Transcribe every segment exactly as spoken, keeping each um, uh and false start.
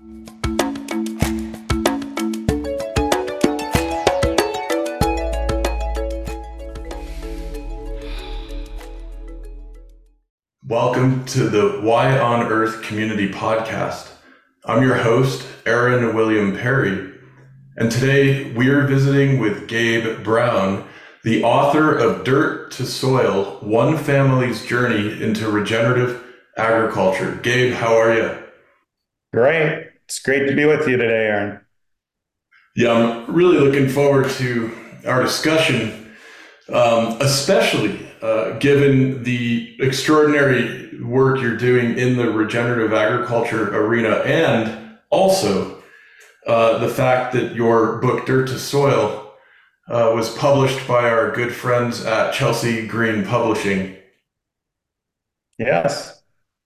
Welcome to the Why on Earth Community Podcast. I'm your host, Aaron William Perry, and today we are visiting with Gabe Brown, the author of Dirt to Soil, One Family's Journey into Regenerative Agriculture. Gabe, how are you? Great. It's great to be with you today, Aaron. Yeah, I'm really looking forward to our discussion, um, especially uh, given the extraordinary work you're doing in the regenerative agriculture arena, and also uh, the fact that your book, Dirt to Soil, uh, was published by our good friends at Chelsea Green Publishing. Yes.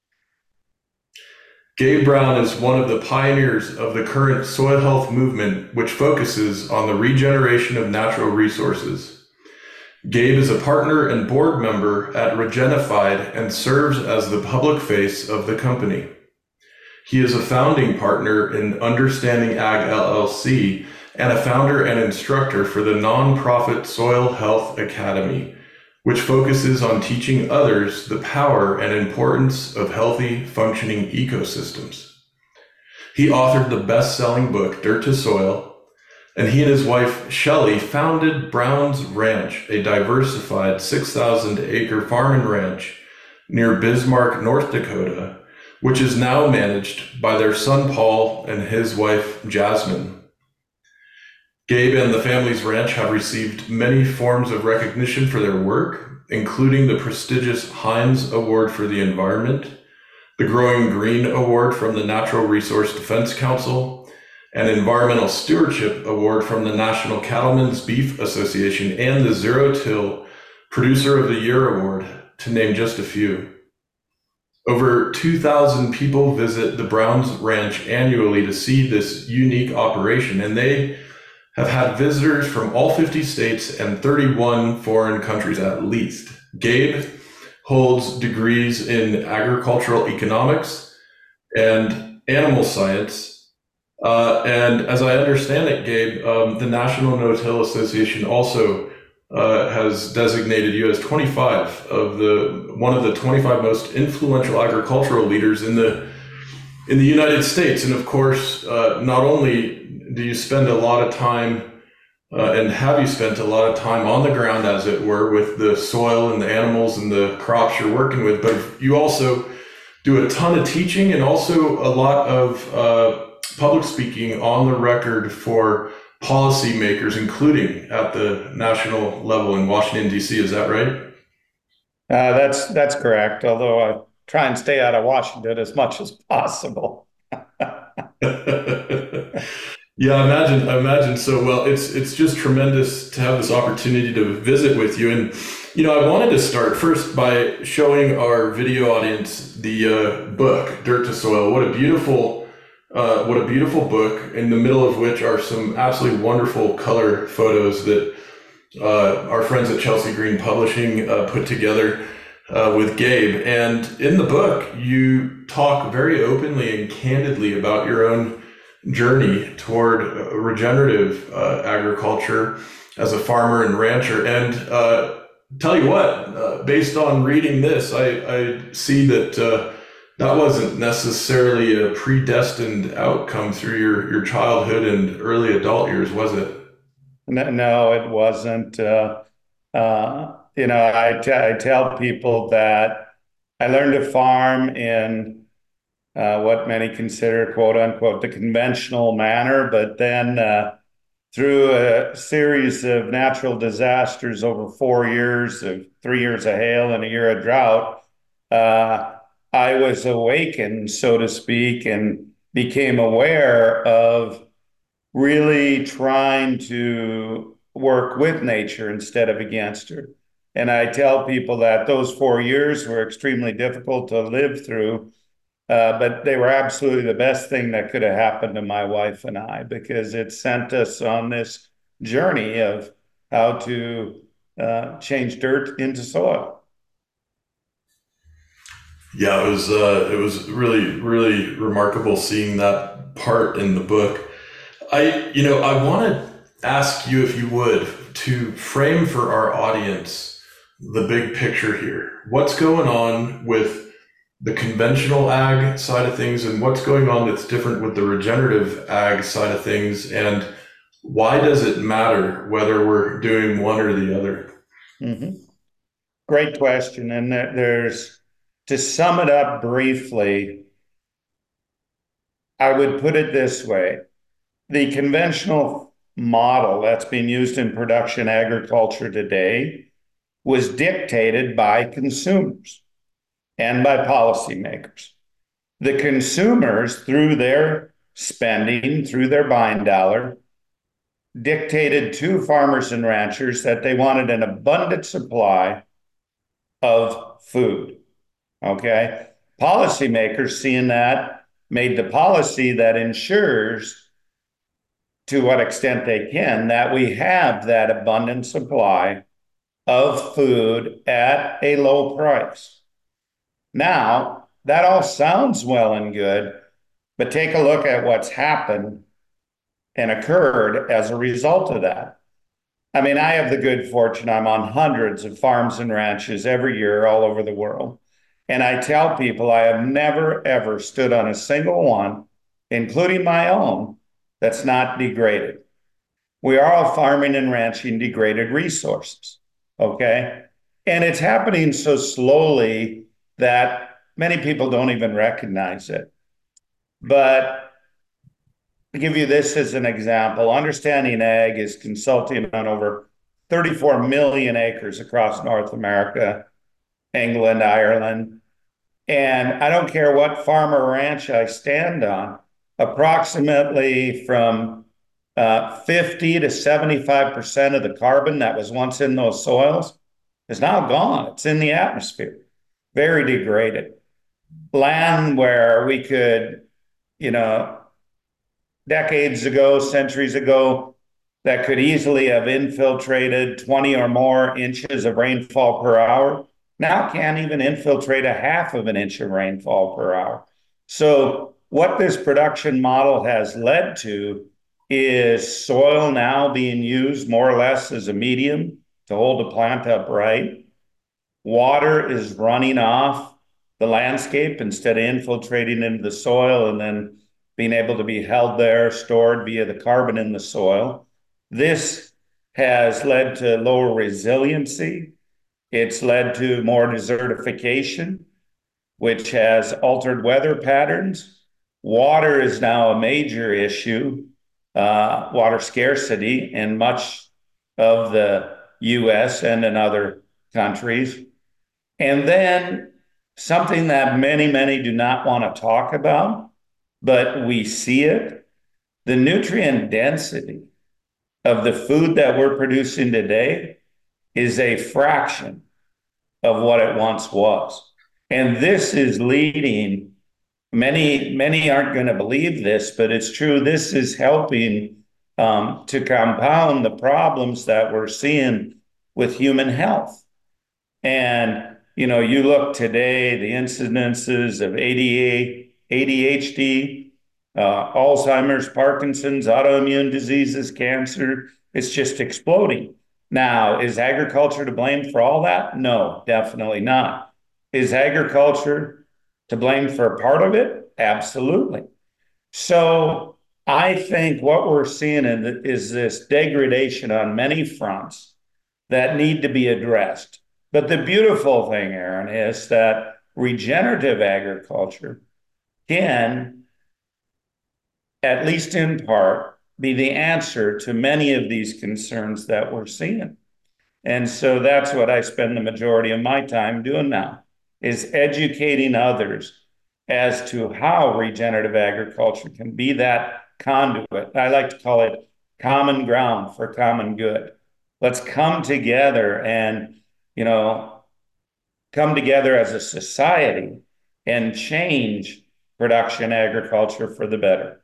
Gabe Brown is one of the pioneers of the current soil health movement, which focuses on the regeneration of natural resources. Gabe is a partner and board member at Regenified and serves as the public face of the company. He is a founding partner in Understanding Ag L L C and a founder and instructor for the nonprofit Soil Health Academy, which focuses on teaching others the power and importance of healthy, functioning ecosystems. He authored the best-selling book, Dirt to Soil, and he and his wife, Shelley, founded Brown's Ranch, a diversified six thousand acre farm and ranch near Bismarck, North Dakota, which is now managed by their son, Paul, and his wife, Jasmine. Gabe and the family's ranch have received many forms of recognition for their work, including the prestigious Heinz Award for the Environment, the Growing Green Award from the Natural Resource Defense Council, an Environmental Stewardship Award from the National Cattlemen's Beef Association, and the Zero Till Producer of the Year Award, to name just a few. Over two thousand people visit the Browns Ranch annually to see this unique operation, and they have had visitors from all fifty states and thirty-one foreign countries at least. Gabe holds degrees in agricultural economics and animal science. Uh, and as I understand it, Gabe, um, the National No-Till Association also uh, has designated you as twenty-five of the one of the twenty-five most influential agricultural leaders in the in the United States. And of course, uh, not only do you spend a lot of time uh, and have you spent a lot of time on the ground, as it were, with the soil and the animals and the crops you're working with, but you also do a ton of teaching and also a lot of uh, public speaking on the record for policymakers, including at the national level in Washington, D C. Is that right? Uh, that's that's correct, although I try and stay out of Washington as much as possible. Yeah, I imagine, I imagine so. Well, it's it's just tremendous to have this opportunity to visit with you. And, you know, I wanted to start first by showing our video audience the uh, book, Dirt to Soil. What a beautiful Uh, what a beautiful book, in the middle of which are some absolutely wonderful color photos that uh, our friends at Chelsea Green Publishing uh, put together uh, with Gabe. And in the book, you talk very openly and candidly about your own journey toward uh, regenerative uh, agriculture as a farmer and rancher. And uh, tell you what, uh, based on reading this, I, I see that uh, that wasn't necessarily a predestined outcome through your, your childhood and early adult years, was it? No, no, it wasn't. Uh, uh, you know, I, t- I tell people that I learned to farm in uh, what many consider, quote unquote, the conventional manner, but then uh, through a series of natural disasters over four years, of three years of hail and a year of drought, uh, I was awakened, so to speak, and became aware of really trying to work with nature instead of against her. And I tell people that those four years were extremely difficult to live through, uh, but they were absolutely the best thing that could have happened to my wife and I, because it sent us on this journey of how to uh, change dirt into soil. Yeah, it was uh, it was really, really remarkable seeing that part in the book. I, you know, I want to ask you, if you would, to frame for our audience the big picture here. What's going on with the conventional ag side of things, and what's going on that's different with the regenerative ag side of things, and why does it matter whether we're doing one or the other? Mm-hmm. Great question. And there's, to sum it up briefly, I would put it this way. The conventional model that's being used in production agriculture today was dictated by consumers and by policymakers. The consumers, through their spending, through their buying dollar, dictated to farmers and ranchers that they wanted an abundant supply of food. Okay? Policymakers, seeing that, made the policy that ensures, to what extent they can, that we have that abundant supply of food at a low price. Now, that all sounds well and good, but take a look at what's happened and occurred as a result of that. I mean, I have the good fortune, I'm on hundreds of farms and ranches every year all over the world. And I tell people I have never, ever stood on a single one, including my own, that's not degraded. We are all farming and ranching degraded resources, okay? And it's happening so slowly that many people don't even recognize it. But to give you this as an example, Understanding Ag is consulting on over thirty-four million acres across North America, England, Ireland. And I don't care what farm or ranch I stand on, approximately from uh, fifty to seventy-five percent of the carbon that was once in those soils is now gone. It's in the atmosphere, very degraded. Land where we could, you know, decades ago, centuries ago, that could easily have infiltrated twenty or more inches of rainfall per hour, now can't even infiltrate a half of an inch of rainfall per hour. So what this production model has led to is soil now being used more or less as a medium to hold a plant upright. Water is running off the landscape instead of infiltrating into the soil and then being able to be held there, stored via the carbon in the soil. This has led to lower resiliency. It's led to more desertification, which has altered weather patterns. Water is now a major issue, uh, water scarcity in much of the U S and in other countries. And then something that many, many do not want to talk about, but we see it, the nutrient density of the food that we're producing today is a fraction of what it once was. And this is leading, many, many aren't going to believe this, but it's true. This is helping um, to compound the problems that we're seeing with human health. And, you know, you look today, the incidences of A D A, A D H D, uh, Alzheimer's, Parkinson's, autoimmune diseases, cancer, it's just exploding. Now, is agriculture to blame for all that? No, definitely not. Is agriculture to blame for a part of it? Absolutely. So I think what we're seeing is this degradation on many fronts that need to be addressed. But the beautiful thing, Aaron, is that regenerative agriculture can, at least in part, be the answer to many of these concerns that we're seeing. And so that's what I spend the majority of my time doing now, is educating others as to how regenerative agriculture can be that conduit. I like to call it common ground for common good. Let's come together and, you know, come together as a society and change production agriculture for the better.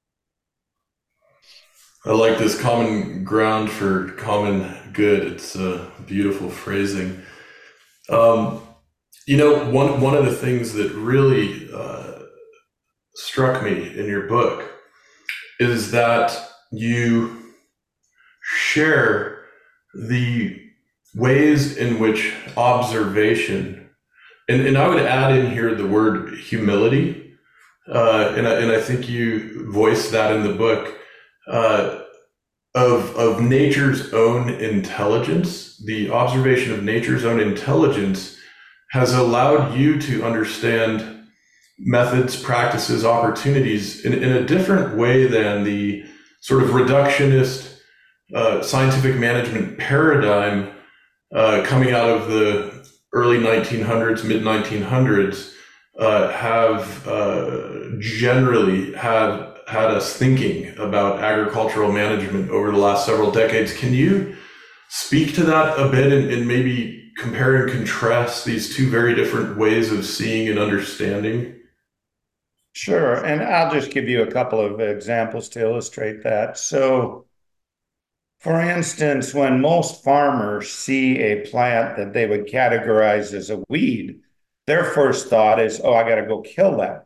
I like this common ground for common good. It's a beautiful phrasing. Um, you know, one one of the things that really uh, struck me in your book is that you share the ways in which observation, and, and I would add in here the word humility, uh, and, I, and I think you voiced that in the book, uh, of, of nature's own intelligence. The observation of nature's own intelligence has allowed you to understand methods, practices, opportunities in, in a different way than the sort of reductionist uh, scientific management paradigm uh, coming out of the early nineteen hundreds, mid nineteen hundreds, uh, have uh, generally had had us thinking about agricultural management over the last several decades. Can you speak to that a bit and, and maybe compare and contrast these two very different ways of seeing and understanding? Sure. And I'll just give you a couple of examples to illustrate that. So, for instance, when most farmers see a plant that they would categorize as a weed, their first thought is, oh, I got to go kill that.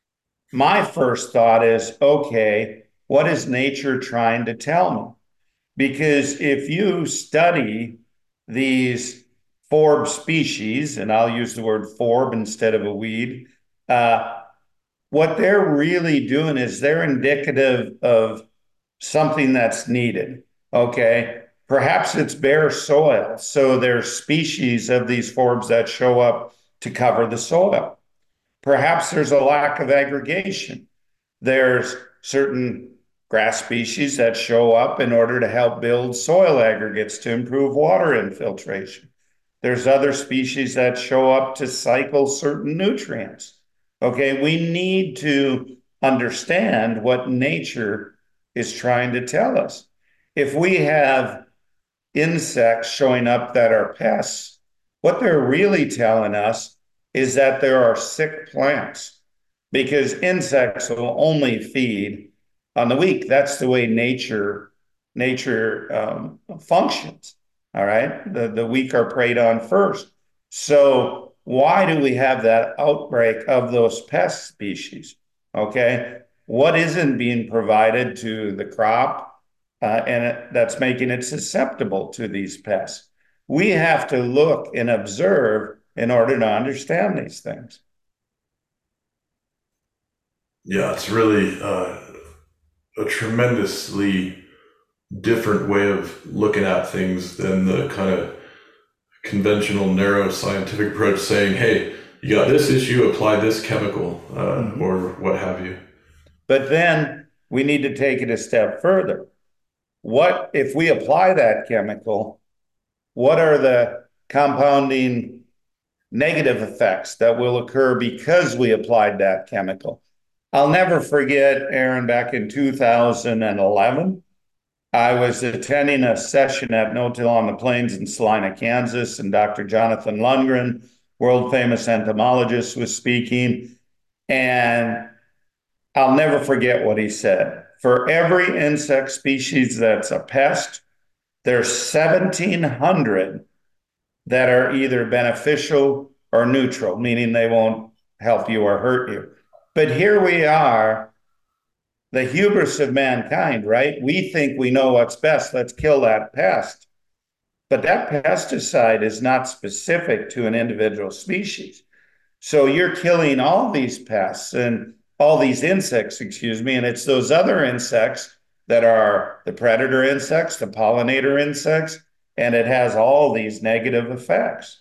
My first thought is, okay, what is nature trying to tell me? Because if you study these forb species, and I'll use the word forb instead of a weed, uh, what they're really doing is they're indicative of something that's needed. Okay. Perhaps it's bare soil. So there's species of these forbs that show up to cover the soil. Perhaps there's a lack of aggregation. There's certain grass species that show up in order to help build soil aggregates to improve water infiltration. There's other species that show up to cycle certain nutrients. Okay, we need to understand what nature is trying to tell us. If we have insects showing up that are pests, what they're really telling us is that there are sick plants, because insects will only feed on the weak. That's the way nature nature um, functions. All right, the, the weak are preyed on first. So why do we have that outbreak of those pest species? Okay, what isn't being provided to the crop, uh, and it, that's making it susceptible to these pests? We have to look and observe in order to understand these things. Yeah, it's really uh, a tremendously different way of looking at things than the kind of conventional narrow scientific approach saying, hey, you got this issue, apply this chemical, uh, mm-hmm. or what have you. But then we need to take it a step further. What if we apply that chemical? What are the compounding negative effects that will occur because we applied that chemical? I'll never forget, Aaron, back in two thousand eleven, I was attending a session at No-Till on the Plains in Salina, Kansas, and Doctor Jonathan Lundgren, world famous entomologist, was speaking. And I'll never forget what he said. For every insect species that's a pest, there's seventeen hundred that are either beneficial or neutral, meaning they won't help you or hurt you. But here we are, the hubris of mankind, right? We think we know what's best. Let's kill that pest. But that pesticide is not specific to an individual species. So you're killing all these pests and all these insects, excuse me, and it's those other insects that are the predator insects, the pollinator insects, and it has all these negative effects.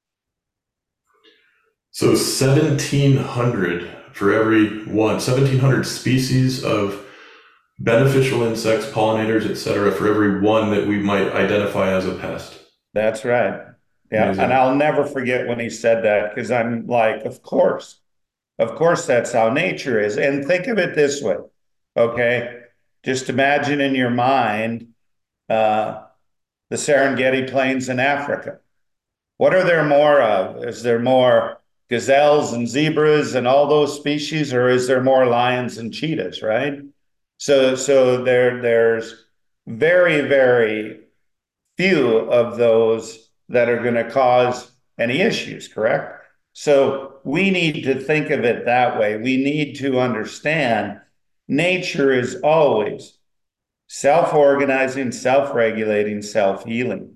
So seventeen hundred for every one, seventeen hundred species of beneficial insects, pollinators, et cetera, for every one that we might identify as a pest. That's right. Yeah. Amazing. And I'll never forget when he said that, because I'm like, of course, of course, that's how nature is. And think of it this way. Okay. Just imagine in your mind uh, the Serengeti Plains in Africa. What are there more of? Is there more gazelles and zebras and all those species, or is there more lions and cheetahs, right? So, so there, there's very, very few of those that are going to cause any issues, correct? So we need to think of it that way. We need to understand Nature is always self-organizing, self-regulating, self-healing.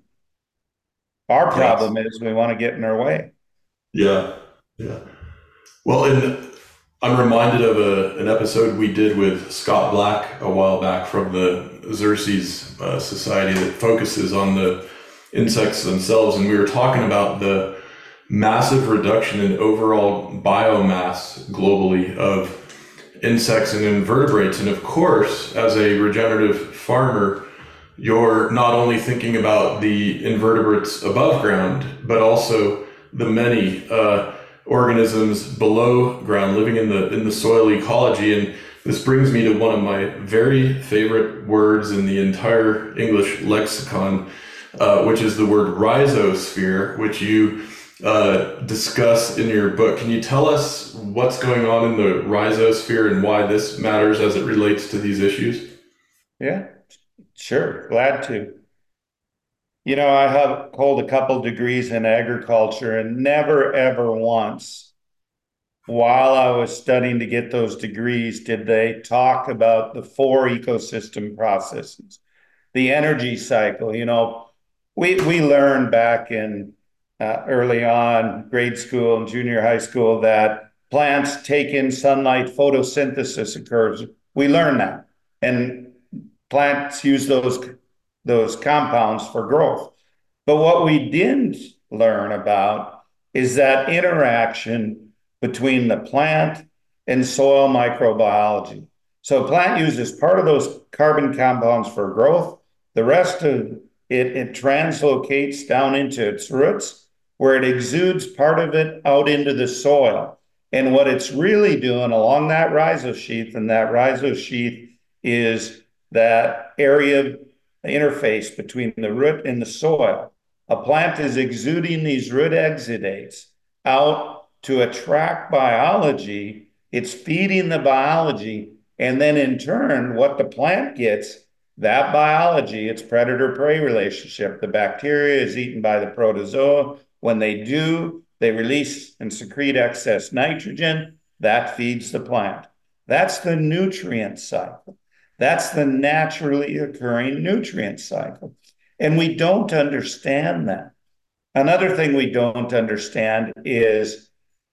Our Yes. problem is we want to get in our way. Yeah. Yeah. Well, and I'm reminded of a, an episode we did with Scott Black a while back from the Xerces uh, Society that focuses on the insects themselves. And we were talking about the massive reduction in overall biomass globally of insects and invertebrates. And of course, as a regenerative farmer, you're not only thinking about the invertebrates above ground, but also the many uh, organisms below ground living in the in the soil ecology. And this brings me to one of my very favorite words in the entire English lexicon, uh, which is the word rhizosphere, which you uh, discuss in your book. Can you tell us what's going on in the rhizosphere and why this matters as it relates to these issues? Yeah, sure. Glad to. You know, I have hold a couple degrees in agriculture and never ever once while I was studying to get those degrees did they talk about the four ecosystem processes, the energy cycle. You know, we we learned back in uh, early on grade school and junior high school that plants take in sunlight, photosynthesis occurs. We learn that, and plants use those those compounds for growth. But what we didn't learn about is that interaction between the plant and soil microbiology. So a plant uses part of those carbon compounds for growth. The rest of it, it translocates down into its roots, where it exudes part of it out into the soil. And what it's really doing along that rhizosheath, and that rhizosheath is that area interface between the root and the soil. A plant is exuding these root exudates out to attract biology. It's feeding the biology. And then in turn, what the plant gets, that biology, its predator-prey relationship, the bacteria is eaten by the protozoa. When they do, they release and secrete excess nitrogen. That feeds the plant. That's the nutrient cycle. That's the naturally occurring nutrient cycle. And we don't understand that. Another thing we don't understand is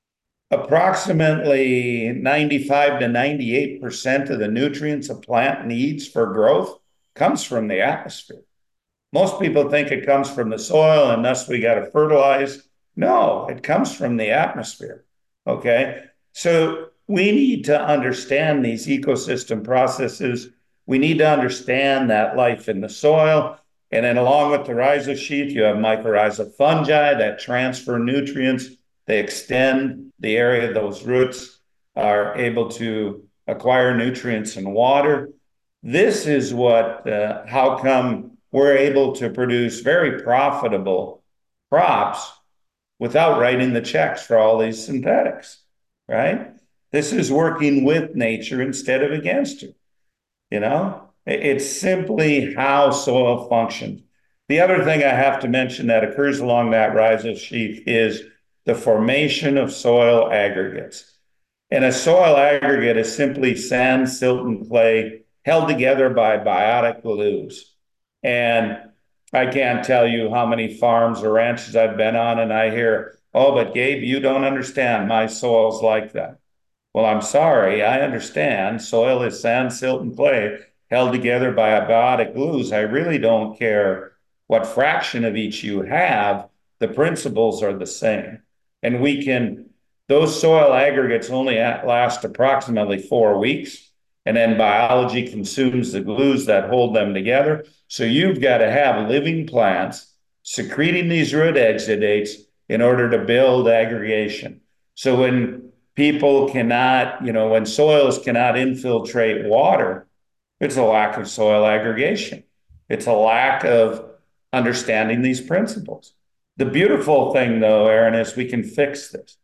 approximately ninety-five to ninety-eight percent of the nutrients a plant needs for growth comes from the atmosphere. Most people think it comes from the soil and thus we got to fertilize. No, it comes from the atmosphere. Okay. So we need to understand these ecosystem processes. We need to understand that life in the soil. And then along with the rhizosheath, you have mycorrhizal fungi that transfer nutrients. They extend the area those roots are able to acquire nutrients and water. This is what, uh, how come we're able to produce very profitable crops without writing the checks for all these synthetics, right? This is working with nature instead of against her. You know, it's simply how soil functions. The other thing I have to mention that occurs along that rhizosheath is the formation of soil aggregates. And a soil aggregate is simply sand, silt, and clay held together by biotic glues. And I can't tell you how many farms or ranches I've been on, and I hear, oh, but Gabe, you don't understand. My soil's like that. Well, I'm sorry, I understand. Soil is sand, silt, and clay held together by biotic glues. I really don't care what fraction of each you have. The principles are the same. And we can, those soil aggregates only last approximately four weeks. And then biology consumes the glues that hold them together. So you've got to have living plants secreting these root exudates in order to build aggregation. So when people cannot, you know, when soils cannot infiltrate water, it's a lack of soil aggregation. It's a lack of understanding these principles. The beautiful thing, though, Aaron, is we can fix this.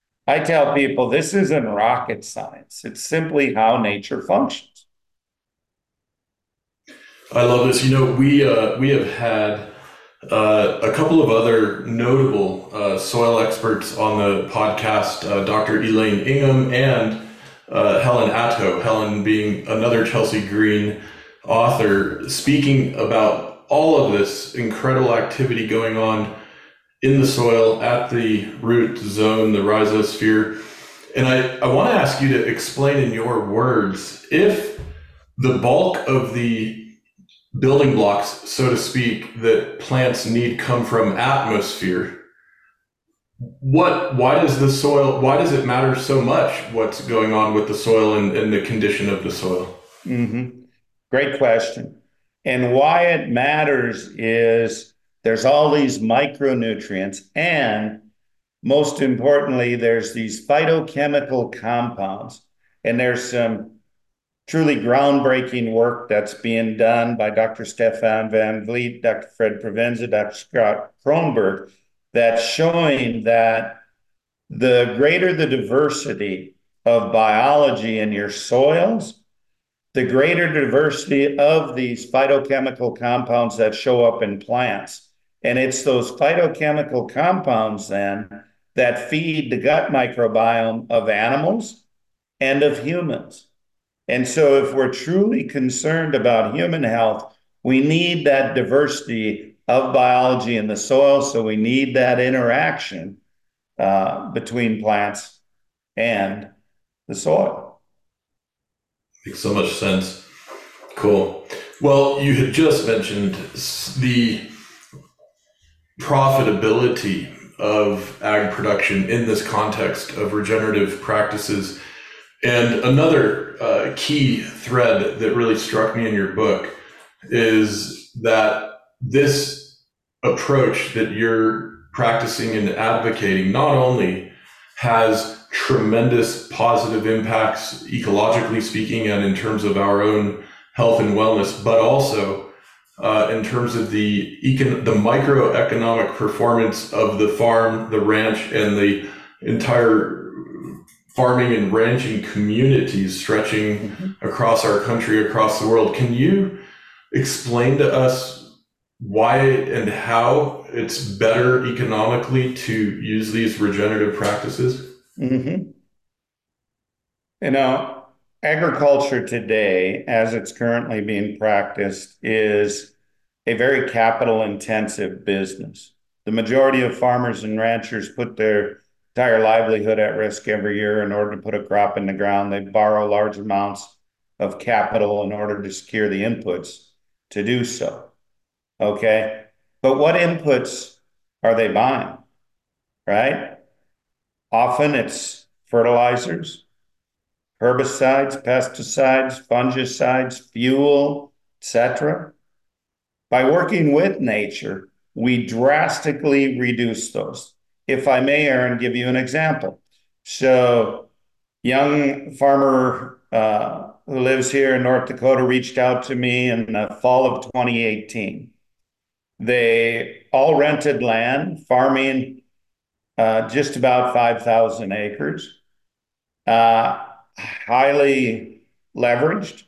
I tell people this isn't rocket science. It's simply how nature functions. I love this. You know, we uh, we have had uh, a couple of other notable uh, soil experts on the podcast, uh, Doctor Elaine Ingham and uh, Helen Atto, Helen being another Chelsea Green author, speaking about all of this incredible activity going on in the soil at the root zone, the rhizosphere. And I, I want to ask you to explain in your words, if the bulk of the building blocks, so to speak, that plants need come from atmosphere, what why does the soil why does it matter so much what's going on with the soil and, and the condition of the soil? Mm-hmm. Great question. And why it matters is there's all these micronutrients, and most importantly, there's these phytochemical compounds. And there's some truly groundbreaking work that's being done by Doctor Stefan Van Vliet, Doctor Fred Provenza, Doctor Scott Kronberg, that's showing that the greater the diversity of biology in your soils, the greater diversity of these phytochemical compounds that show up in plants. And it's those phytochemical compounds then that feed the gut microbiome of animals and of humans. And so if we're truly concerned about human health, we need that diversity of biology in the soil. So we need that interaction uh, between plants and the soil. Makes so much sense. Cool. Well, you had just mentioned the profitability of ag production in this context of regenerative practices. And another uh, key thread that really struck me in your book is that this approach that you're practicing and advocating not only has tremendous positive impacts, ecologically speaking, and in terms of our own health and wellness, but also uh, in terms of the econ- the microeconomic performance of the farm, the ranch, and the entire farming and ranching communities stretching mm-hmm. across our country, across the world. Can you explain to us why and how it's better economically to use these regenerative practices? Mm-hmm. You know, agriculture today, as it's currently being practiced, is a very capital intensive business. The majority of farmers and ranchers put their entire livelihood at risk every year in order to put a crop in the ground. They borrow large amounts of capital in order to secure the inputs to do so. Okay. But what inputs are they buying? Right? Often it's fertilizers, herbicides, pesticides, fungicides, fuel, et cetera. By working with nature, we drastically reduce those. If I may, Aaron, give you an example. So, young farmer uh, who lives here in North Dakota reached out to me in the fall of twenty eighteen. They all rented land, farming uh, just about five thousand acres, uh, highly leveraged,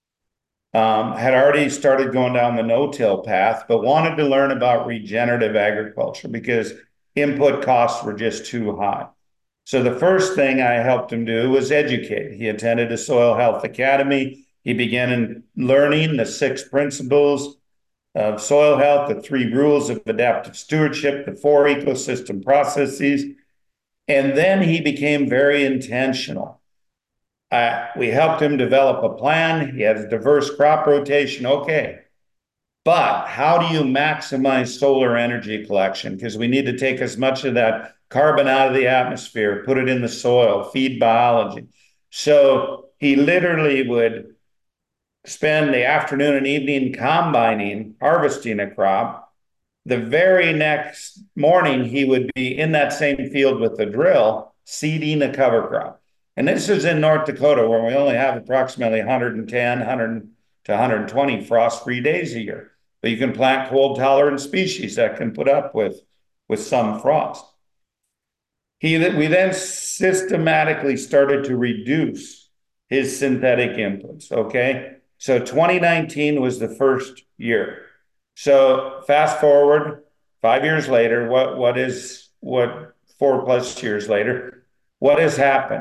um, had already started going down the no-till path, but wanted to learn about regenerative agriculture because input costs were just too high. So the first thing I helped him do was educate. He attended a soil health academy. He began learning the six principles of soil health, the three rules of adaptive stewardship, the four ecosystem processes. And then he became very intentional. Uh, we helped him develop a plan. He has diverse crop rotation. Okay. But how do you maximize solar energy collection? Because we need to take as much of that carbon out of the atmosphere, put it in the soil, feed biology. So he literally would spend the afternoon and evening combining, harvesting a crop. The very next morning, he would be in that same field with the drill, seeding a cover crop. And this is in North Dakota, where we only have approximately one hundred ten, one hundred to one hundred twenty frost-free days a year. But you can plant cold-tolerant species that can put up with, with some frost. He, we then systematically started to reduce his synthetic inputs, okay? So twenty nineteen was the first year. So fast forward five years later, what, what is, what four plus years later, what has happened?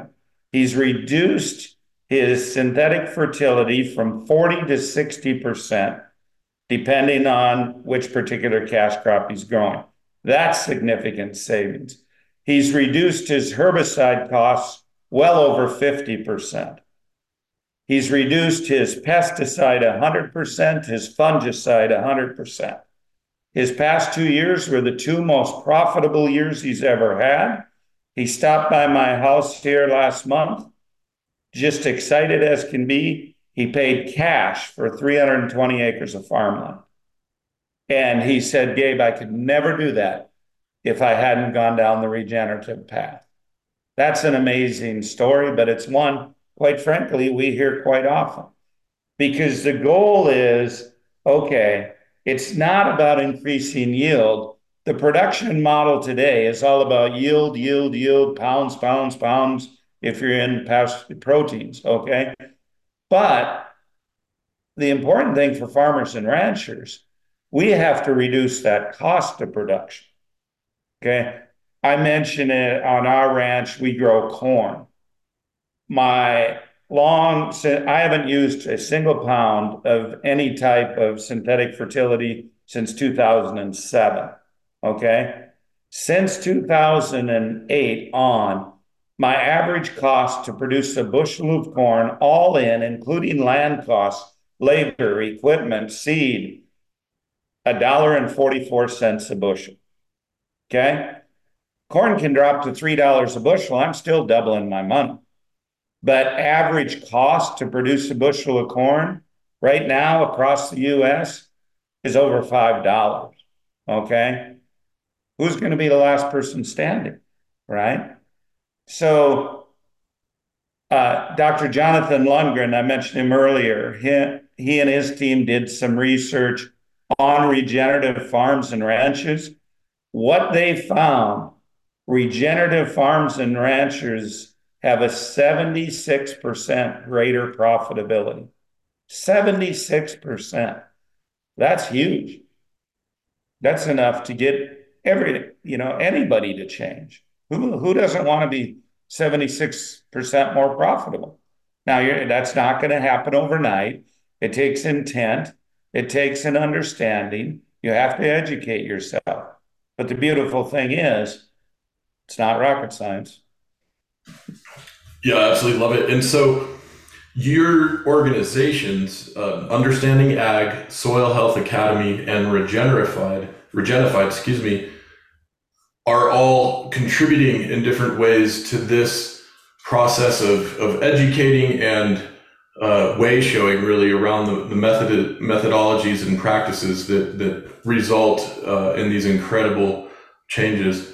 He's reduced his synthetic fertility from forty to sixty percent, depending on which particular cash crop he's growing. That's significant savings. He's reduced his herbicide costs well over fifty percent. He's reduced his pesticide one hundred percent, his fungicide one hundred percent. His past two years were the two most profitable years he's ever had. He stopped by my house here last month, just excited as can be. He paid cash for three hundred twenty acres of farmland. And he said, Gabe, I could never do that if I hadn't gone down the regenerative path. That's an amazing story, but it's one, quite frankly, we hear quite often. Because the goal is, okay, it's not about increasing yield. The production model today is all about yield, yield, yield, pounds, pounds, pounds, if you're in past proteins, okay? But the important thing for farmers and ranchers, we have to reduce that cost of production, okay? I mentioned it on our ranch, we grow corn. My long, I haven't used a single pound of any type of synthetic fertility since two thousand seven, okay? Since two thousand eight on, my average cost to produce a bushel of corn, all in, including land costs, labor, equipment, seed, a dollar and forty-four cents a bushel, okay? Corn can drop to three dollars a bushel. I'm still doubling my money. But average cost to produce a bushel of corn right now across the U S is over five dollars, okay? Who's going to be the last person standing, right? So uh, Doctor Jonathan Lundgren, I mentioned him earlier, he, he and his team did some research on regenerative farms and ranches. What they found, regenerative farms and ranchers have a seventy-six percent greater profitability. seventy-six percent. That's huge. That's enough to get every, you know, anybody to change. Who, who doesn't want to be seventy-six percent more profitable? Now, you're, that's not going to happen overnight. It takes intent. It takes an understanding. You have to educate yourself. But the beautiful thing is, it's not rocket science. Yeah, I absolutely love it. And so your organizations, uh, Understanding Ag, Soil Health Academy, and Regenerified, Regenified, excuse me, are all contributing in different ways to this process of, of educating and uh, way showing really around the, the method methodologies and practices that, that result uh, in these incredible changes.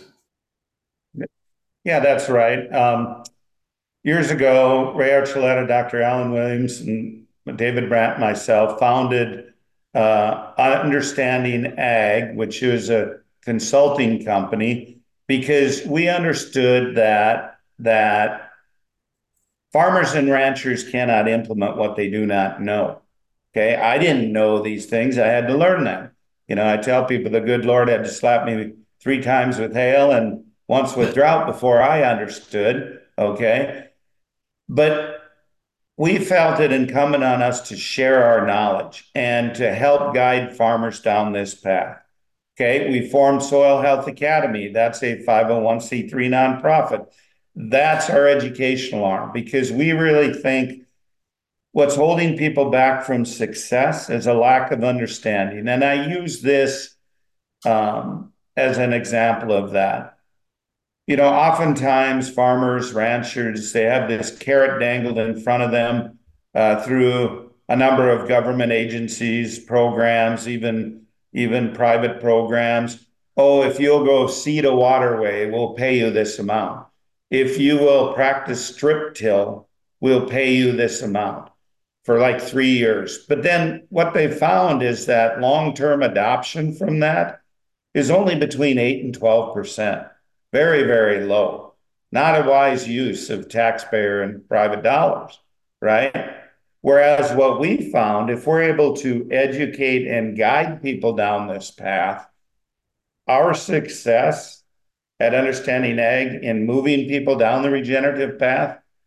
Yeah, that's right. Um, years ago, Ray Archuleta, Doctor Alan Williams, and David Brandt, myself founded uh, Understanding Ag, which is a consulting company, because we understood that that farmers and ranchers cannot implement what they do not know. Okay, I didn't know these things. I had to learn them. You know, I tell people the good Lord had to slap me three times with hail and once with drought before I understood. Okay, but we felt it incumbent on us to share our knowledge and to help guide farmers down this path. Okay, we formed Soil Health Academy. That's a five oh one c three nonprofit. That's our educational arm, because we really think what's holding people back from success is a lack of understanding. And I use this um, as an example of that. You know, oftentimes farmers, ranchers, they have this carrot dangled in front of them uh, through a number of government agencies, programs, even, even private programs. Oh, if you'll go seed a waterway, we'll pay you this amount. If you will practice strip till, we'll pay you this amount for like three years. But then what they found is that long-term adoption from that is only between eight and twelve percent. Very, very low. Not a wise use of taxpayer and private dollars, right? Whereas what we found, if we're able to educate and guide people down this path, our success at Understanding Ag in moving people down the regenerative path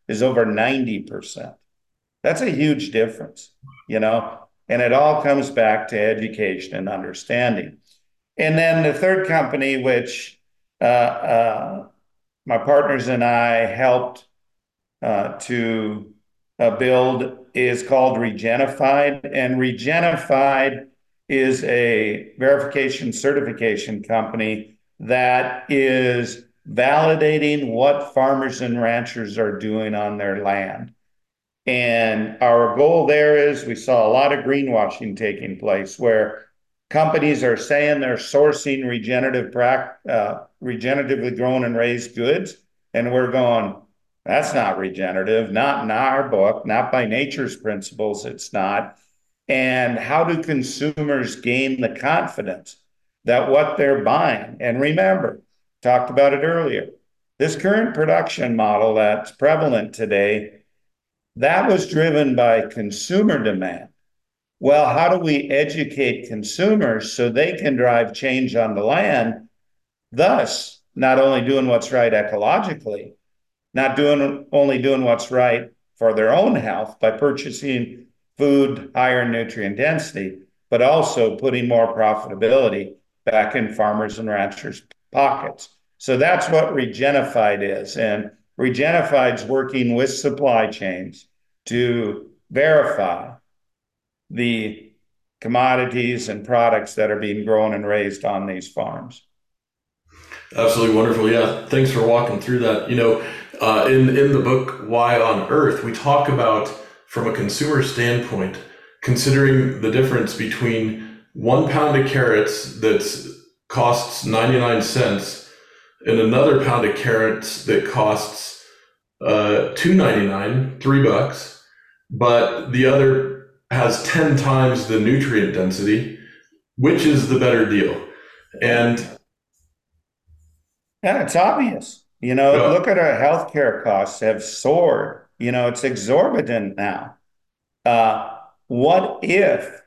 is over ninety percent. That's a huge difference, you know, and it all comes back to education and understanding. And then the third company, which uh, uh, my partners and I helped uh, to uh, build, is called Regenified. And Regenified is a verification certification company that is validating what farmers and ranchers are doing on their land. And our goal there is, we saw a lot of greenwashing taking place where companies are saying they're sourcing regenerative, uh, regeneratively grown and raised goods. And we're going, that's not regenerative, not in our book, not by nature's principles, it's not. And how do consumers gain the confidence that what they're buying? And remember, talked about it earlier, this current production model that's prevalent today, that was driven by consumer demand. Well, how do we educate consumers so they can drive change on the land, thus not only doing what's right ecologically, not doing only doing what's right for their own health by purchasing food higher in nutrient density, but also putting more profitability back in farmers and ranchers' pockets. So that's what Regenified is. And Regenified's working with supply chains to verify the commodities and products that are being grown and raised on these farms. Absolutely wonderful. Yeah, thanks for walking through that. You know, uh, in in the book Why on Earth, we talk about, from a consumer standpoint, considering the difference between one pound of carrots that costs ninety-nine cents and another pound of carrots that costs uh, two ninety-nine, three bucks, but the other has ten times the nutrient density. Which is the better deal? And yeah, it's obvious. You know, yeah. Look at our healthcare costs have soared. You know, it's exorbitant now. Uh, what if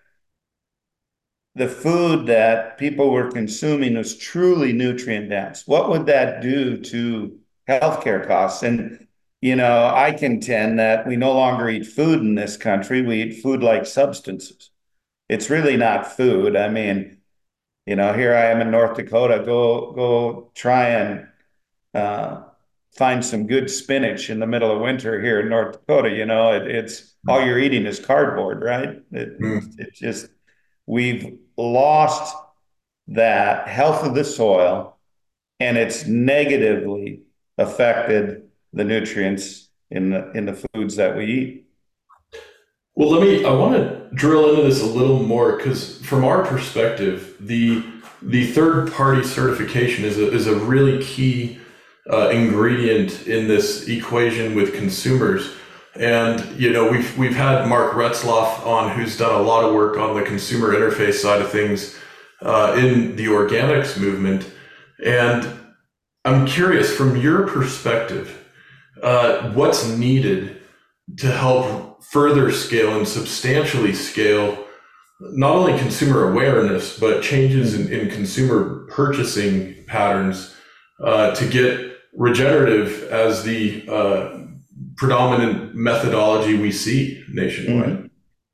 the food that people were consuming was truly nutrient dense? What would that do to healthcare costs? And, you know, I contend that we no longer eat food in this country. We eat food like substances. It's really not food. I mean, you know, here I am in North Dakota. Go, go try and uh, find some good spinach in the middle of winter here in North Dakota. You know, it, it's all you're eating is cardboard, right? It, Mm. it just, we've lost that health of the soil, and it's negatively affected the nutrients in the in the foods that we eat. Well, let me, I want to drill into this a little more, because from our perspective, the the third party certification is a, is a really key uh, ingredient in this equation with consumers. And, you know, we've, we've had Mark Retzloff on, who's done a lot of work on the consumer interface side of things uh, in the organics movement. And I'm curious, from your perspective, uh, what's needed to help further scale and substantially scale not only consumer awareness, but changes in, in consumer purchasing patterns uh, to get regenerative as the uh, predominant methodology we see nationwide? Mm-hmm.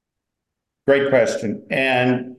Great question. And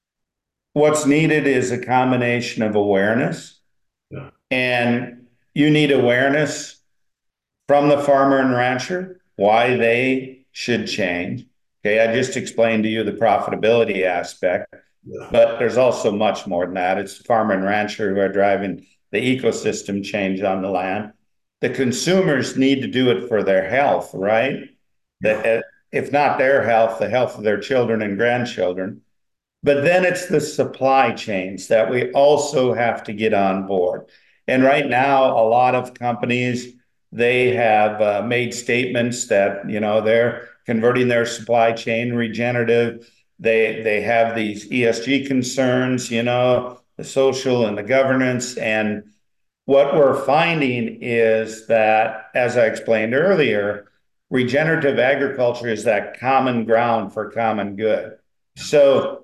what's needed is a combination of awareness. Yeah. And you need awareness from the farmer and rancher, why they should change. Okay, I just explained to you the profitability aspect, yeah. But there's also much more than that. It's the farmer and rancher who are driving the ecosystem change on the land. The consumers need to do it for their health, right? Yeah. The, if not their health, the health of their children and grandchildren. But then it's the supply chains that we also have to get on board. And right now, a lot of companies, they have uh, made statements that, you know, they're converting their supply chain regenerative. They, they have these E S G concerns, you know, the social and the governance. And what we're finding is that, as I explained earlier, regenerative agriculture is that common ground for common good. So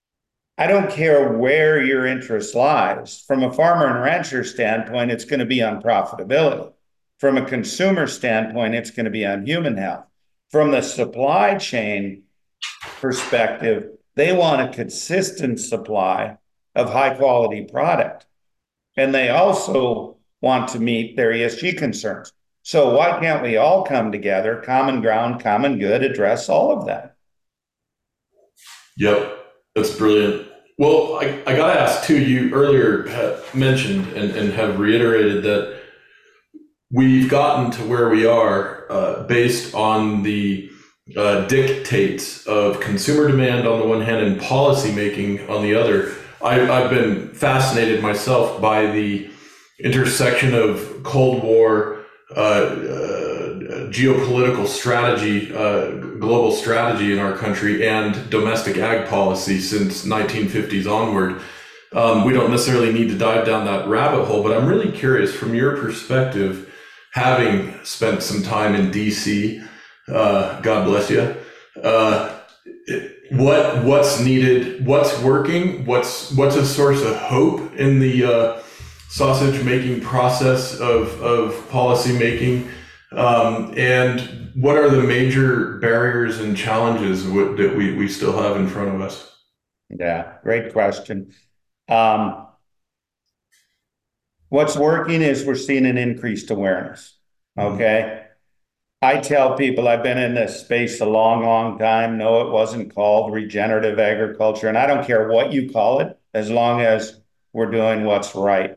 I don't care where your interest lies. From a farmer and rancher standpoint, it's going to be on profitability. from a consumer standpoint, it's going to be on human health. From the supply chain perspective, they want a consistent supply of high quality product. And they also want to meet their E S G concerns. So why can't we all come together, common ground, common good, address all of that? Yep, that's brilliant. Well, I, I got to ask too, you earlier mentioned and, and have reiterated that we've gotten to where we are uh, based on the uh, dictates of consumer demand on the one hand and policy making on the other. I, I've been fascinated myself by the intersection of Cold War, uh, uh, geopolitical strategy, uh, global strategy in our country, and domestic ag policy since nineteen fifties onward. Um, we don't necessarily need to dive down that rabbit hole, but I'm really curious from your perspective, having spent some time in D C, uh, God bless you, uh, what what's needed, what's working, what's what's a source of hope in the uh, sausage making process of of policy making, um, and what are the major barriers and challenges w- that we we still have in front of us? Yeah, great question. Um, what's working is we're seeing an increased awareness. Okay. Mm-hmm. I tell people I've been in this space a long, long time. No, it wasn't called regenerative agriculture. And I don't care what you call it, as long as we're doing what's right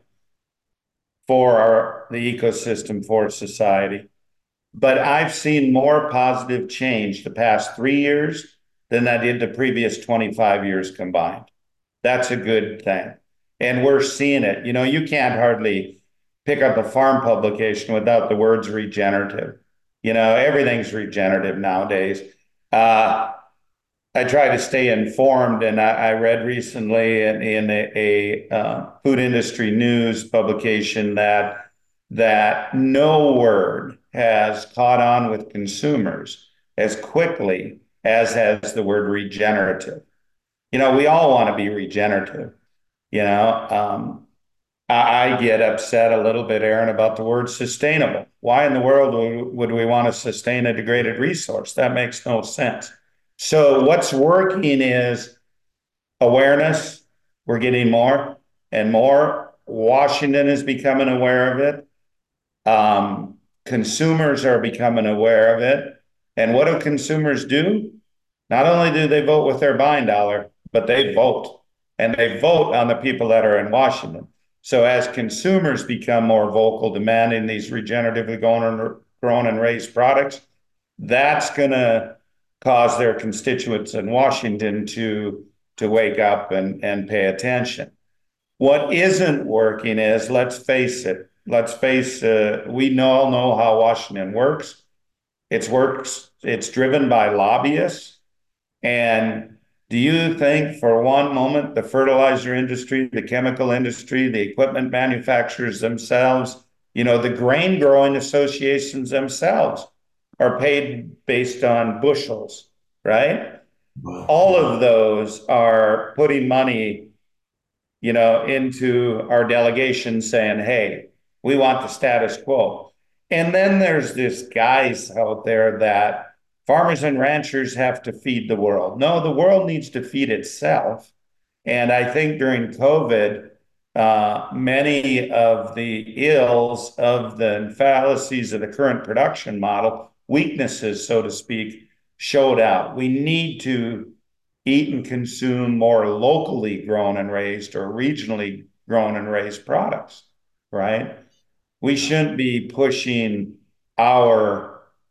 for our, the ecosystem, for society. But I've seen more positive change the past three years than I did the previous twenty-five years combined. That's a good thing. And we're seeing it. You know, you can't hardly pick up a farm publication without the words regenerative. You know, everything's regenerative nowadays. Uh, I try to stay informed, and I, I read recently in, in a, a uh, food industry news publication that that no word has caught on with consumers as quickly as has the word regenerative. You know, we all want to be regenerative. You know, um, I get upset a little bit, Aaron, about the word sustainable. Why in the world would we want to sustain a degraded resource? That makes no sense. So what's working is awareness. We're getting more and more. Washington is becoming aware of it. Um, consumers are becoming aware of it. And what do consumers do? Not only do they vote with their buying dollar, but they vote. And they vote on the people that are in Washington. So as consumers become more vocal, demanding these regeneratively grown and raised products, that's going to cause their constituents in Washington to, to wake up and, and pay attention. What isn't working is, let's face it, let's face, uh, we all know how Washington works. It's works, it's driven by lobbyists. And do you think for one moment the fertilizer industry, the chemical industry, the equipment manufacturers themselves, you know, the grain growing associations themselves are paid based on bushels, right? Wow. All of those are putting money, you know, into our delegation saying, hey, we want the status quo. And then there's this guys out there that farmers and ranchers have to feed the world. No, the world needs to feed itself. And I think during COVID, uh, many of the ills of the fallacies of the current production model, weaknesses, so to speak, showed out. We need to eat and consume more locally grown and raised or regionally grown and raised products, right? We shouldn't be pushing our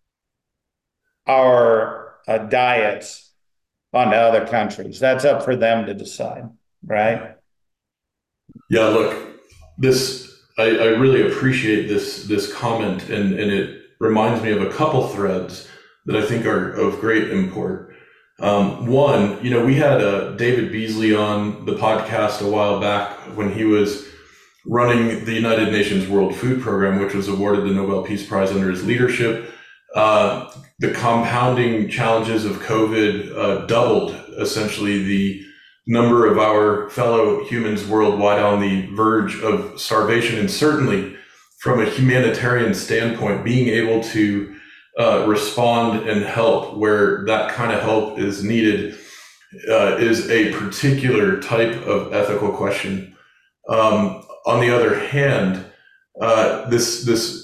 our uh, diets onto other countries. That's up for them to decide, right? Yeah, look, this I, I really appreciate this this comment, and, and it reminds me of a couple threads that I think are of great import. Um, one, you know, we had uh, David Beasley on the podcast a while back when he was running the United Nations World Food Program, which was awarded the Nobel Peace Prize under his leadership. Uh, the compounding challenges of COVID uh, doubled essentially the number of our fellow humans worldwide on the verge of starvation, and certainly from a humanitarian standpoint, being able to uh, respond and help where that kind of help is needed uh, is a particular type of ethical question. Um, on the other hand, uh, this this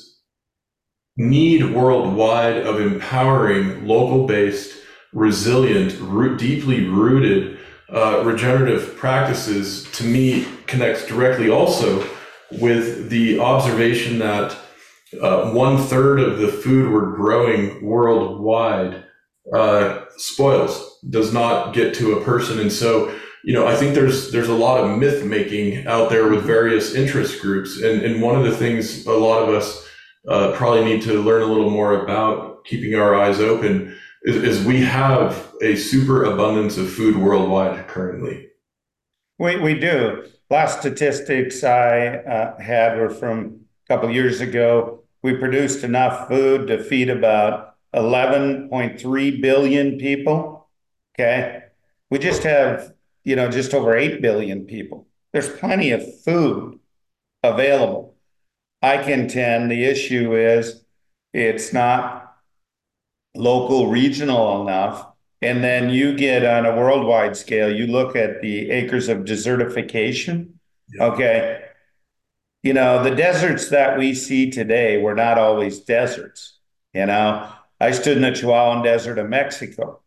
need worldwide of empowering local-based, resilient, root, deeply rooted uh, regenerative practices, to me, connects directly also with the observation that uh, one third of the food we're growing worldwide uh, spoils, does not get to a person. And so, you know, I think there's there's a lot of myth making out there with various interest groups. And, and one of the things a lot of us uh, probably need to learn a little more about, keeping our eyes open, is, is we have a super abundance of food worldwide currently. We, we do. Last statistics I uh, had were from a couple of years ago. We produced enough food to feed about eleven point three billion people. Okay. We just have, you know, just over eight billion people. There's plenty of food available. I contend the issue is it's not local, regional enough. And then you get on a worldwide scale, you look at the acres of desertification. Yeah. Okay. You know, the deserts that we see today were not always deserts. You know, I stood in the Chihuahuan Desert of Mexico.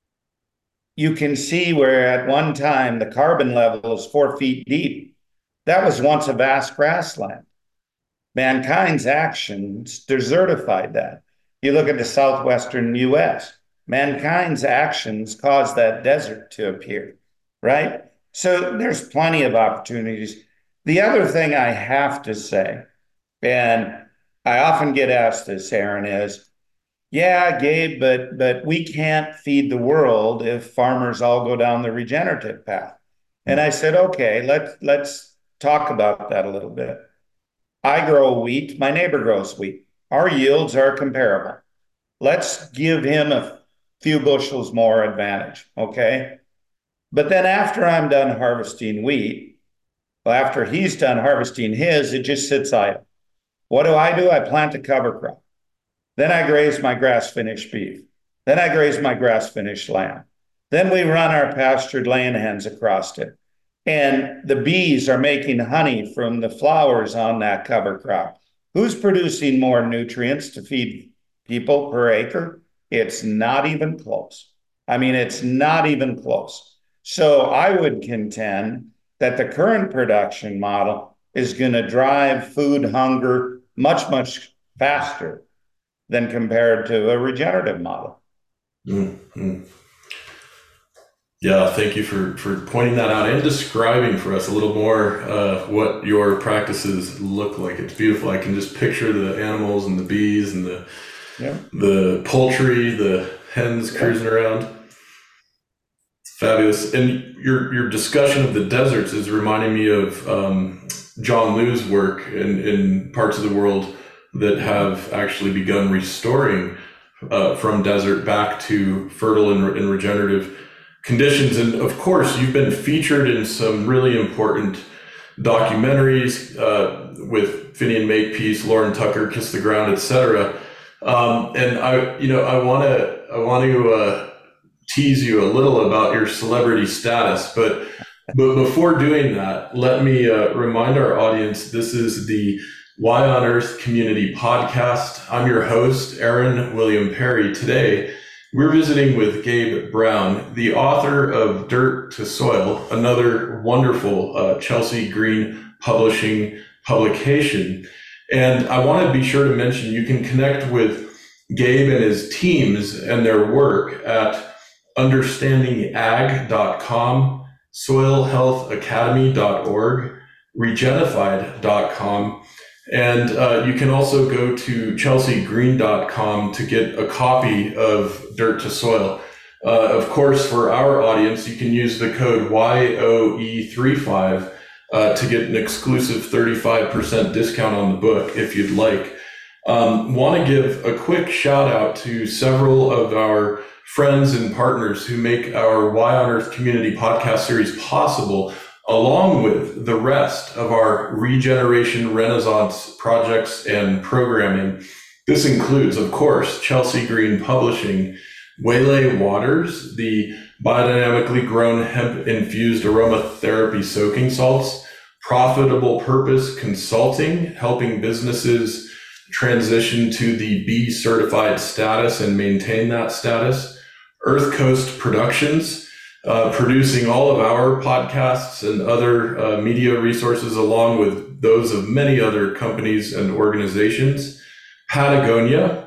You can see where at one time the carbon level is four feet deep. That was once a vast grassland. Mankind's actions desertified that. You look at the southwestern U S, mankind's actions caused that desert to appear, right? So there's plenty of opportunities. The other thing I have to say, and I often get asked this, Aaron, is, yeah, Gabe, but but we can't feed the world if farmers all go down the regenerative path. And I said, okay, let's let's talk about that a little bit. I grow wheat, my neighbor grows wheat. Our yields are comparable. Let's give him a few bushels more advantage, okay? But then after I'm done harvesting wheat, well, after he's done harvesting his, it just sits idle. What do I do? I plant a cover crop. Then I graze my grass-finished beef. Then I graze my grass-finished lamb. Then we run our pastured laying hens across it. And the bees are making honey from the flowers on that cover crop. Who's producing more nutrients to feed people per acre? It's not even close. I mean, it's not even close. So I would contend that the current production model is going to drive food hunger much, much faster than compared to a regenerative model. Mm-hmm. Yeah, thank you for, for pointing that out and describing for us a little more uh, what your practices look like. It's beautiful. I can just picture the animals and the bees and the yeah. the poultry, the hens yeah. cruising around. It's fabulous. And your your discussion of the deserts is reminding me of um, John Liu's work in, in parts of the world that have actually begun restoring uh, from desert back to fertile and, and regenerative conditions. And of course, you've been featured in some really important documentaries uh, with Finian Makepeace, Lauren Tucker, Kiss the Ground, et cetera. Um, and I, you know, I want to, I want to uh, tease you a little about your celebrity status, but, but before doing that, let me uh, remind our audience, this is the Y on Earth Community Podcast. I'm your host, Aaron William Perry. Today, we're visiting with Gabe Brown, the author of Dirt to Soil, another wonderful uh, Chelsea Green Publishing publication. And I want to be sure to mention you can connect with Gabe and his teams and their work at understanding ag dot com, soil health academy dot org, regenified dot com. And uh, you can also go to chelsea green dot com to get a copy of Dirt to Soil. Uh, of course, for our audience, you can use the code Y O E thirty-five uh, to get an exclusive thirty-five percent discount on the book if you'd like. Um, want to give a quick shout out to several of our friends and partners who make our Y on Earth Community Podcast series possible. along with the rest of our Regeneration Renaissance projects and programming. This includes, of course, Chelsea Green Publishing, Waylay Waters, the biodynamically grown hemp-infused aromatherapy soaking salts, Profitable Purpose Consulting, helping businesses transition to the B certified status and maintain that status, Earth Coast Productions, uh, producing all of our podcasts and other uh, media resources along with those of many other companies and organizations, Patagonia,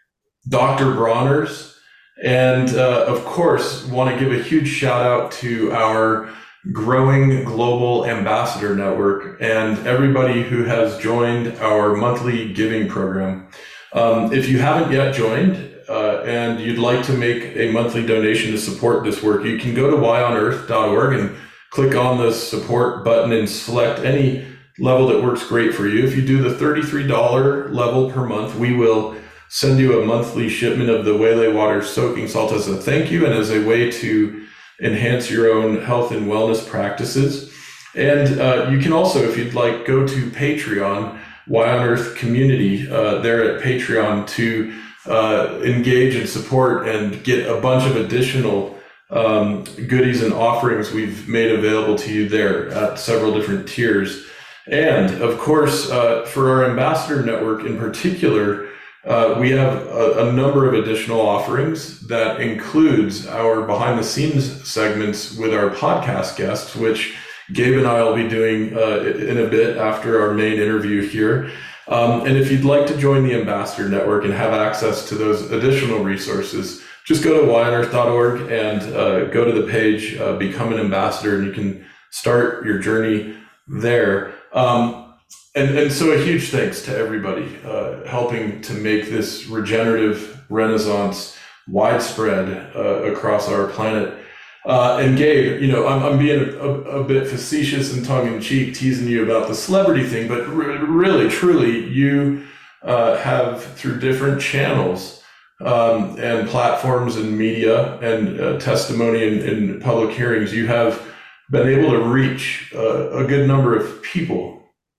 Doctor Bronner's, and uh, of course, want to give a huge shout out to our growing global ambassador network and everybody who has joined our monthly giving program. Um, if you haven't yet joined uh, and you'd like to make a monthly donation to support this work, you can go to y on earth dot org and click on the support button and select any level that works great for you. If you do the thirty-three dollars level per month, we will send you a monthly shipment of the Waylay Waters soaking salt as a thank you and as a way to enhance your own health and wellness practices. And uh, you can also, if you'd like, go to Patreon, Y on Earth Community, uh, there at Patreon to uh, engage and support and get a bunch of additional um, goodies and offerings we've made available to you there at several different tiers. And of course, uh, for our ambassador network in particular, Uh, we have a, a number of additional offerings that includes our behind the scenes segments with our podcast guests, which Gabe and I will be doing uh, in a bit after our main interview here. Um, and if you'd like to join the Ambassador Network and have access to those additional resources, just go to y on earth dot org and uh, go to the page, uh, Become an Ambassador, and you can start your journey there. Um, And, and so a huge thanks to everybody uh, helping to make this regenerative renaissance widespread uh, across our planet. Uh, and Gabe, you know, I'm, I'm being a, a, a bit facetious and tongue-in-cheek, teasing you about the celebrity thing, but re- really, truly, you uh, have, through different channels um, and platforms and media and uh, testimony and, and public hearings, you have been able to reach uh, a good number of people.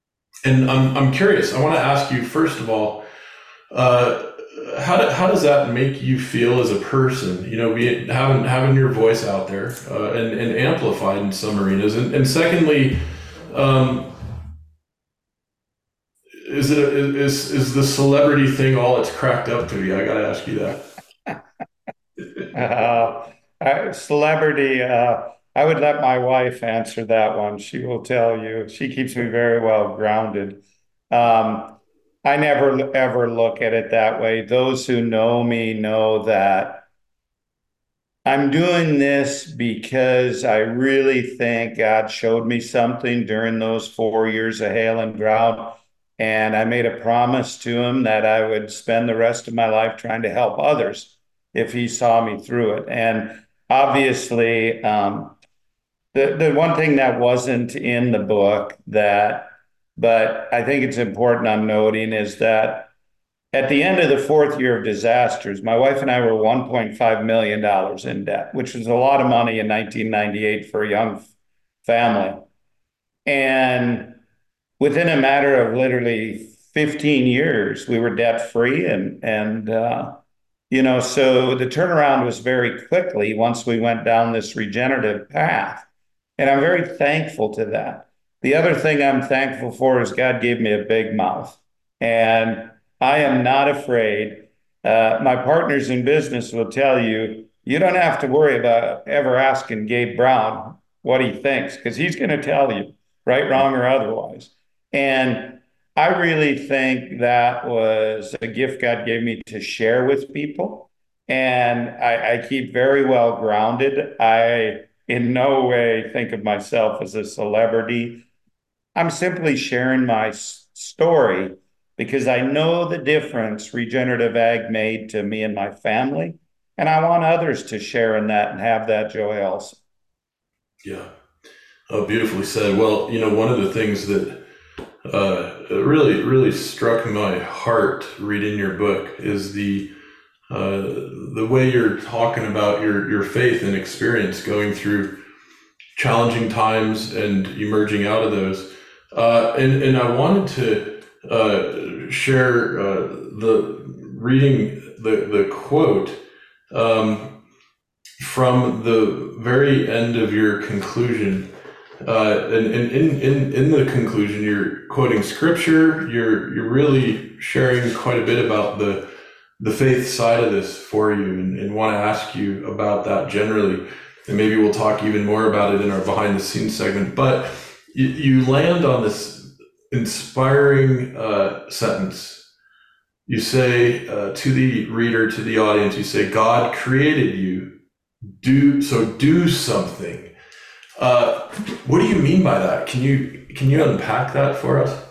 And I'm I'm curious. I want to ask you first of all, uh, how do, how does that make you feel as a person? You know, be, having having your voice out there uh, and and amplified in some arenas. And, and secondly, um, is it a, is is the celebrity thing all it's cracked up to be? I got to ask you that. uh, uh, celebrity. Uh, I would let my wife answer that one. She will tell you. She keeps me very well grounded. Um, I never ever look at it that way. Those who know me know that I'm doing this because I really think God showed me something during those four years of hail and drought. And I made a promise to him that I would spend the rest of my life trying to help others if he saw me through it. And obviously, um, The the one thing that wasn't in the book that, but I think it's important I'm noting is that at the end of the fourth year of disasters, my wife and I were one point five million dollars in debt, which was a lot of money in nineteen ninety-eight for a young family. And within a matter of literally fifteen years, we were debt free. And, and, uh, you know, so the turnaround was very quickly once we went down this regenerative path. And I'm very thankful to that. The other thing I'm thankful for is God gave me a big mouth. And I am not afraid. Uh, my partners in business will tell you, you don't have to worry about ever asking Gabe Brown what he thinks, because he's going to tell you, right, wrong, or otherwise. And I really think that was a gift God gave me to share with people. And I, I keep very well grounded. I in no way think of myself as a celebrity. I'm simply sharing my story because I know the difference regenerative ag made to me and my family. And I want others to share in that and have that joy also. Yeah. Oh, beautifully said. Well, you know, one of the things that uh, really, really struck my heart reading your book is the Uh, the way you're talking about your, your faith and experience going through challenging times and emerging out of those. Uh, and, and I wanted to uh, share uh, the reading the, the quote um, from the very end of your conclusion. Uh, and, and in, in, in the conclusion, you're quoting scripture. You're, you're really sharing quite a bit about the, the faith side of this for you, and, and want to ask you about that generally. And maybe we'll talk even more about it in our behind the scenes segment. But you, you land on this inspiring uh, sentence. You say uh, to the reader, to the audience, you say, God created you. Do so, do something. Uh, what do you mean by that? Can you can you unpack that for us?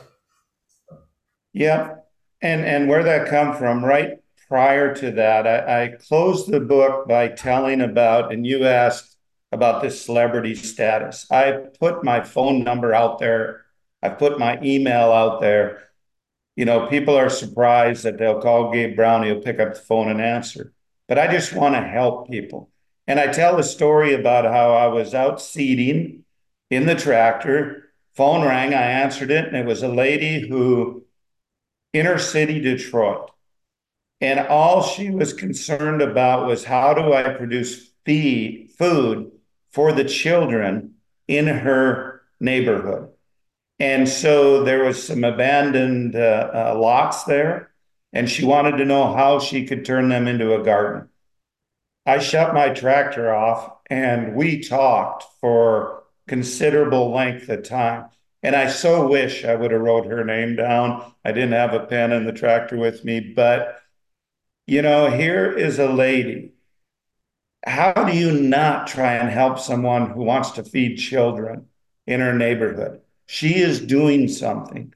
Yeah, and and where that come from? Right prior to that, I, I closed the book by telling about, and you asked about this celebrity status. I put my phone number out there. I put my email out there. You know, people are surprised that they'll call Gabe Brown. He'll pick up the phone and answer. But I just want to help people. And I tell a story about how I was out seeding in the tractor. Phone rang, I answered it, and it was a lady who, inner city Detroit. And all she was concerned about was, how do I produce feed, food for the children in her neighborhood? And so there was some abandoned uh, uh, lots there, and she wanted to know how she could turn them into a garden. I shut my tractor off, and we talked for considerable length of time. And I so wish I would have wrote her name down. I didn't have a pen in the tractor with me, but you know, here is a lady. How do you not try and help someone who wants to feed children in her neighborhood? She is doing something.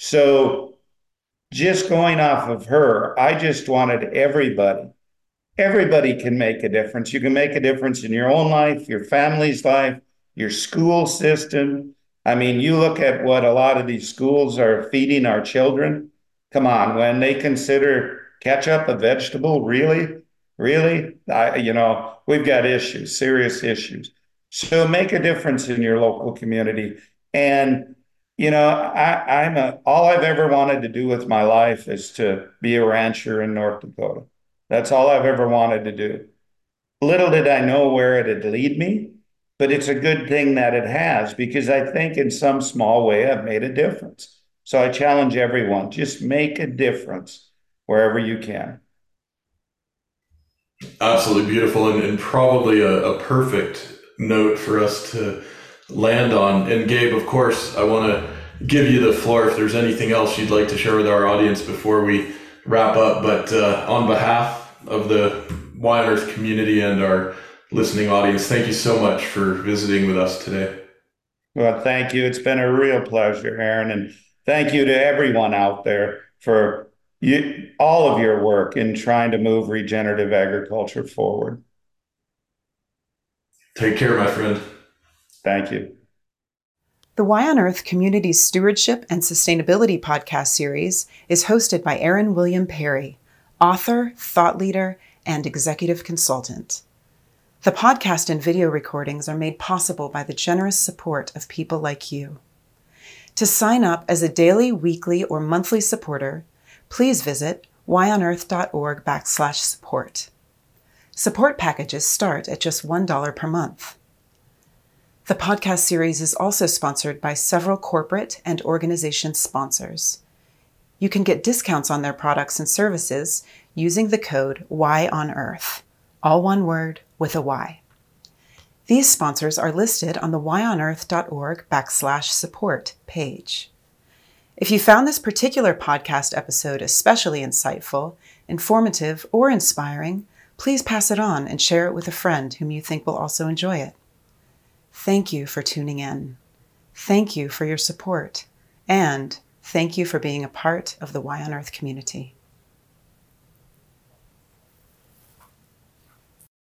So just going off of her, I just wanted everybody, everybody can make a difference. You can make a difference in your own life, your family's life, your school system. I mean, you look at what a lot of these schools are feeding our children. Come on, when they consider ketchup a vegetable, really? Really? I, you know, we've got issues, serious issues. So make a difference in your local community. And, you know, I, I'm a, all I've ever wanted to do with my life is to be a rancher in North Dakota. That's all I've ever wanted to do. Little did I know where it'd lead me, but it's a good thing that it has, because I think in some small way I've made a difference. So I challenge everyone, just make a difference wherever you can. Absolutely beautiful, and, and probably a, a perfect note for us to land on. And Gabe, of course, I want to give you the floor if there's anything else you'd like to share with our audience before we wrap up. But uh, on behalf of the Y on Earth community and our listening audience, thank you so much for visiting with us today. Well, thank you. It's been a real pleasure, Aaron. And thank you to everyone out there for you, all of your work in trying to move regenerative agriculture forward. Take care, my friend. Thank you. The Y on Earth Community Stewardship and Sustainability podcast series is hosted by Aaron William Perry, author, thought leader, and executive consultant. The podcast and video recordings are made possible by the generous support of people like you. To sign up as a daily, weekly, or monthly supporter, please visit yonearth.org backslash support. Support packages start at just one dollar per month. The podcast series is also sponsored by several corporate and organization sponsors. You can get discounts on their products and services using the code Y on Earth, all one word with a Y. These sponsors are listed on the yonearth.org backslash support page. If you found this particular podcast episode especially insightful, informative, or inspiring, please pass it on and share it with a friend whom you think will also enjoy it. Thank you for tuning in. Thank you for your support. And thank you for being a part of the Y on Earth community.